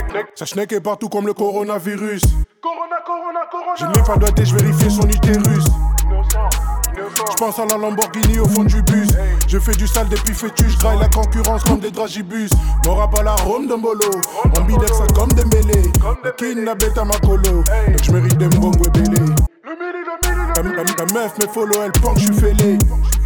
Ça schneck est partout comme le coronavirus. J'ai même pas doigté, je vérifie son utérus. J'pense à la Lamborghini au fond du bus. Je fais du sale depuis fœtus, j'graille la concurrence comme des dragibus. M'aura pas la Rome d'un bolo. On bidec ça comme des mêlés. Kidnappé à ma colo. Donc j'mérite des mbongo et belé. La meuf me follow, elle pense que j'suis fêlé.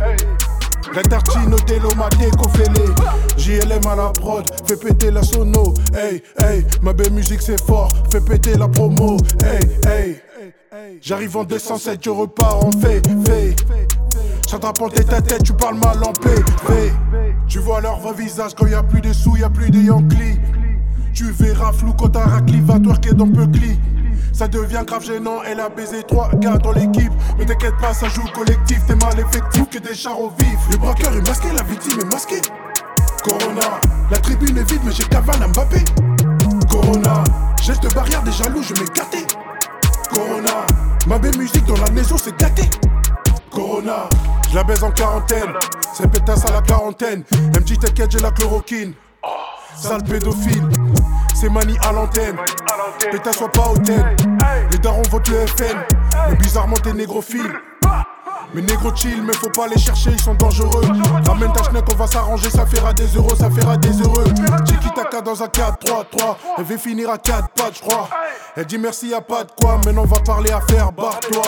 La tartine au télo m'a décofélé. JLM à la prod, fais péter la sono. Hey, hey, ma belle musique c'est fort, fais péter la promo. Hey, hey, j'arrive en 207, je repars en fait. J'attrape en tête à tête, tu parles mal en paix. Tu vois leur vrai visage quand y'a plus de sous, y'a plus de Yankee. Tu verras flou quand t'as racli, va twerker dans Peucli. Ça devient grave gênant, elle a baisé 3 gars dans l'équipe. Mais t'inquiète pas, ça joue collectif, t'es mal effectif que des chars au vif. Le braqueur est masqué, la victime est masquée. Corona, la tribune est vide mais j'ai Cavani à Mbappé. Corona, geste barrière des jaloux, je m'ai gâté. Corona, ma belle musique dans la maison c'est gâté. Corona, je la baise en quarantaine, c'est pétasse à la quarantaine. Un petit t'inquiète, j'ai la chloroquine. Sale pédophile, c'est manie à l'antenne. Pétasse soit pas hautaine, les darons votent le FN. Mais bizarrement t'es négrophile. Mais négro chill, mais faut pas les chercher, ils sont dangereux. Ramène ta schneck, on va s'arranger, ça fera des euros, ça fera des heureux. Tiki Taka dans un 4-3-3, elle veut finir à 4 pattes, j'crois. Elle dit merci, y'a pas de quoi, maintenant on va parler à faire, barre-toi.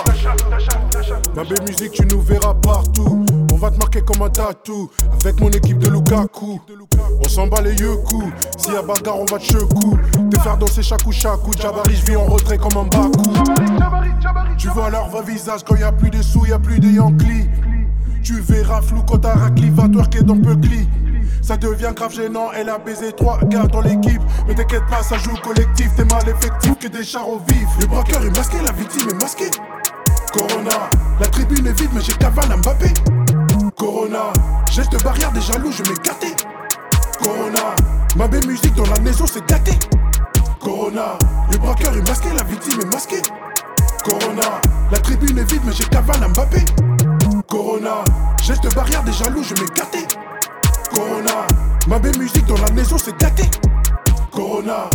Ma belle musique, tu nous verras partout. On va te marquer comme un tatou, avec mon équipe de Lukaku. On s'en bat les yeux coups, s'il y a bagarre, on va te checou. Te faire danser chaque coup, Jabari, je vis en retrait comme un Bakou. Tu vois leur vrai visage quand y'a plus de sous, y'a plus de Yankee. Tu verras flou quand t'as racli, va twerker dans Peucli. Ça devient grave gênant, elle a baisé 3 gars dans l'équipe. Mais t'inquiète pas, ça joue collectif, t'es mal effectif que des chars au vif. Le braqueur est masqué, la victime est masquée. Corona, la tribune est vide mais j'ai Cavani à Mbappé. Corona, geste barrière des jaloux, je m'ai gâté. Corona, ma belle musique dans la maison c'est gâté. Corona, le braqueur est masqué, la victime est masquée. Corona, la tribune est vide mais j'ai Cavani à Mbappé. Corona, geste barrière des jaloux, je m'ai gâté. Corona, ma belle musique dans la maison c'est gâté. Corona.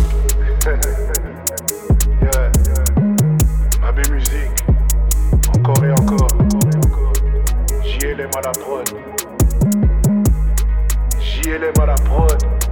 Yeah. Ma belle musique, encore et encore. JLM à la prod. JLM à la prod.